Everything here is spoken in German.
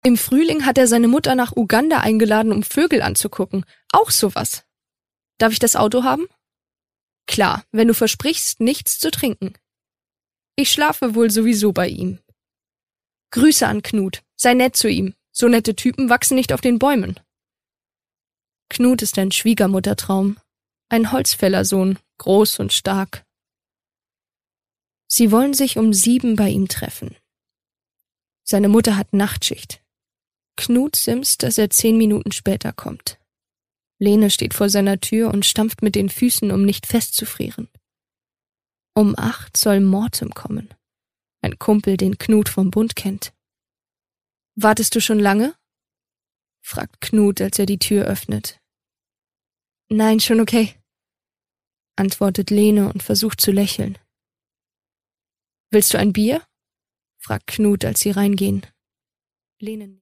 Im Frühling hat er seine Mutter nach Uganda eingeladen, um Vögel anzugucken. Auch sowas. Darf ich das Auto haben? Klar, wenn du versprichst, nichts zu trinken. Ich schlafe wohl sowieso bei ihm. Grüße an Knut. Sei nett zu ihm. So nette Typen wachsen nicht auf den Bäumen. Knut ist ein Schwiegermuttertraum. Ein Holzfällersohn, groß und stark. Sie wollen sich um 7 bei ihm treffen. Seine Mutter hat Nachtschicht. Knut simst, dass er 10 Minuten später kommt. Lene steht vor seiner Tür und stampft mit den Füßen, um nicht festzufrieren. Um 8 soll Mortem kommen. Ein Kumpel, den Knut vom Bund kennt. »Wartest du schon lange?« fragt Knut, als er die Tür öffnet. »Nein, schon okay«, antwortet Lene und versucht zu lächeln. »Willst du ein Bier?« fragt Knut, als sie reingehen. Lene